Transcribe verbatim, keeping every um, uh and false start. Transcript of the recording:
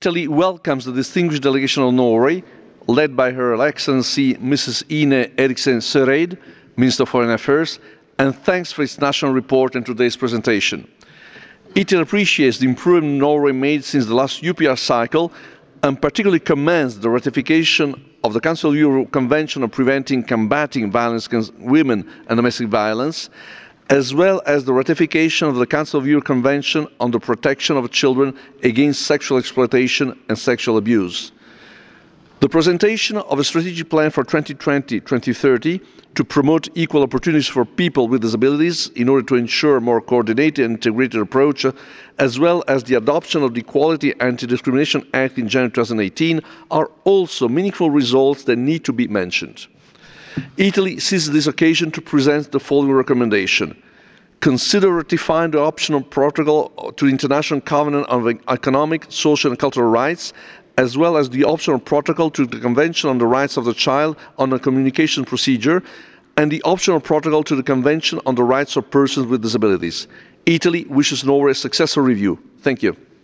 Italy welcomes the distinguished delegation of Norway, led by Her Excellency Missus Ine Eriksen Søreide, Minister of Foreign Affairs, and thanks for its national report and today's presentation. Italy appreciates the improvement Norway made since the last U P R cycle and particularly commends the ratification of the Council of Europe Convention on Preventing and Combating Violence Against Women and Domestic Violence, as well as the ratification of the Council of Europe Convention on the Protection of Children against Sexual Exploitation and Sexual Abuse. The presentation of a strategic plan for twenty twenty to twenty thirty to promote equal opportunities for people with disabilities in order to ensure a more coordinated and integrated approach, as well as the adoption of the Equality and Anti-Discrimination Act in January two thousand eighteen, are also meaningful results that need to be mentioned. Italy seizes this occasion to present the following recommendation. Consider ratifying the optional protocol to the International Covenant on Economic, Social and Cultural Rights, as well as the optional protocol to the Convention on the Rights of the Child on a Communication Procedure, and the optional protocol to the Convention on the Rights of Persons with Disabilities. Italy wishes Norway a successful review. Thank you.